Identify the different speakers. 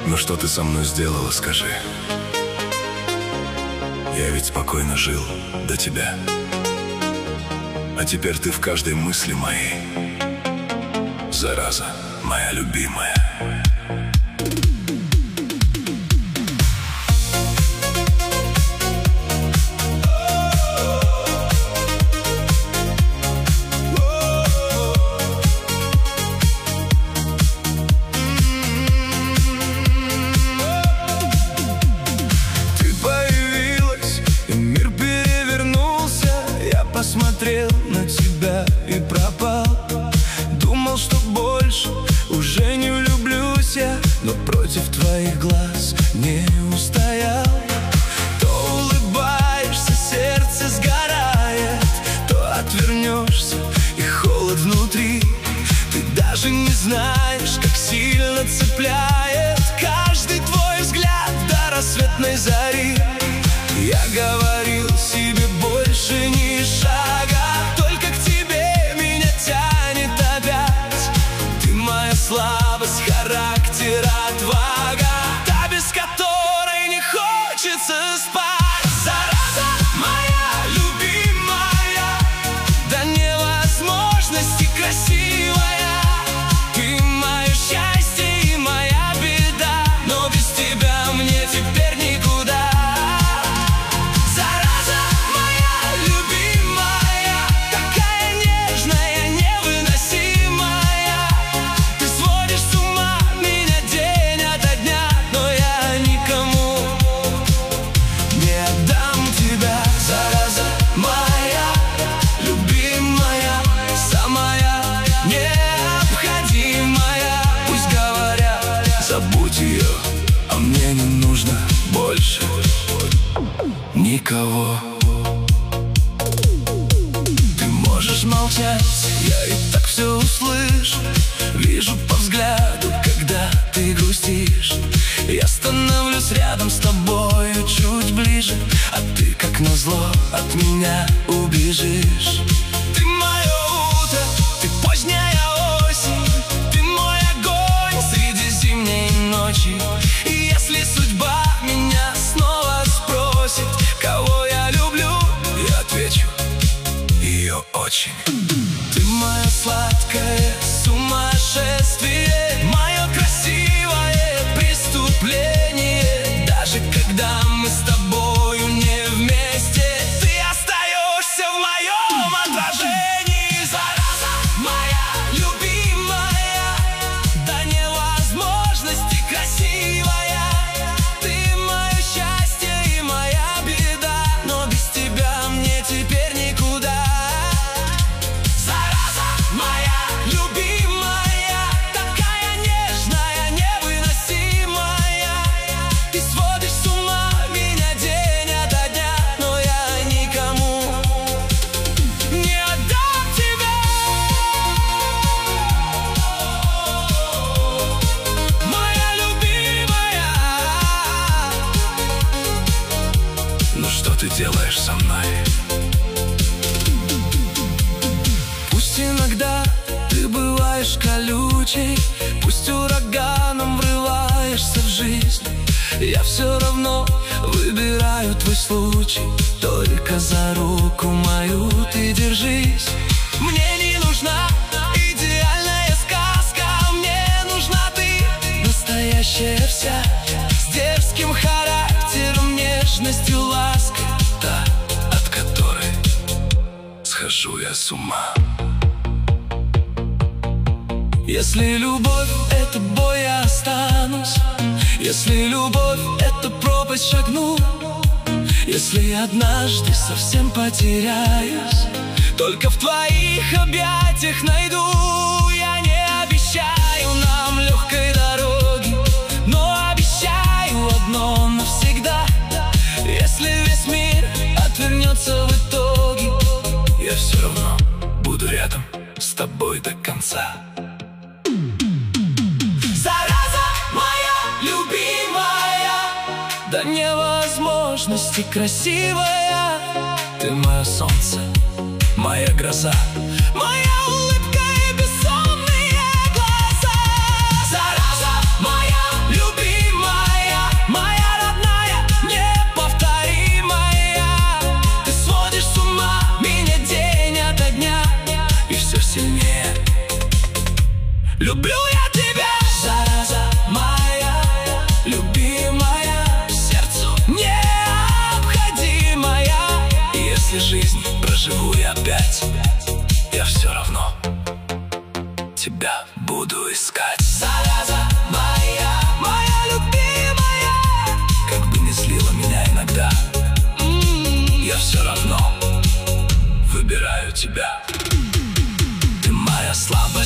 Speaker 1: Но что ты со мной сделала, скажи? Я ведь спокойно жил до тебя, а теперь ты в каждой мысли моей. Зараза, моя любимая.
Speaker 2: Смотрел на тебя и пропал. Думал, что больше уже не влюблюсь я, но против твоих глаз не устоял. То улыбаешься, сердце сгорает, то отвернешься, и холод внутри. Ты даже не знаешь, как сильно цепляет каждый твой взгляд до рассветной зари. Я говорил себе больше ни шага, только к тебе меня тянет опять. Ты моя слабость, характер, отвага, та, без которой не хочется спать. Зараза моя любимая, до невозможности красивая. Ты мое счастье и моя беда, но без тебя мне теперь никуда. Забудь ее, а мне не нужно больше никого. Ты можешь молчать, я и так все услышу. Вижу по взгляду, когда ты грустишь. Я становлюсь рядом с тобою чуть ближе, а ты, как назло, от меня убежишь. Ты мое утро, ты поздняя осень, ты мой огонь среди зимней ночи. И если судьба меня снова спросит, кого я люблю, я отвечу: ее очень. Ты мое сладкое сумасшествие, мое красивое преступление. Даже когда мы с тобою не вместе, ты остаешься в моем отражении. Зараза моя любимая, до невозможности красивая. Ты мое счастье и моя беда, но без тебя мне теперь никуда. Зараза моя любимая, такая нежная, невыносимая. Ты сводишь с ума меня день ото дня, но я никому не отдам тебя. Моя любимая. Ну что ты делаешь со мной? Пусть иногда ты бываешь колючей, пусть ураганом врываешься в жизнь, я все равно выбираю твой случай. Только за руку мою ты держись. Мне не нужна идеальная сказка, мне нужна ты, настоящая вся, с дерзким характером, нежностью, лаской, та, от которой схожу я с ума. Если любовь — это бой, я останусь. Если любовь — это пропасть, шагну. Если однажды совсем потеряюсь, только в твоих объятиях найду. Я не обещаю нам легкой дороги, но обещаю одно навсегда: если весь мир отвернется в итоге, я все равно буду рядом с тобой до конца. Зараза моя любимая, до невозможности красивая. Ты мое солнце, моя гроза, моя улыбка и бессонные глаза. Зараза моя любимая. Люблю я тебя, зараза моя, любимая, сердцу необходимая. Если жизнь проживу я опять, я все равно тебя буду искать. Зараза моя, моя любимая, как бы не злила меня иногда, я все равно выбираю тебя. Ты моя слабая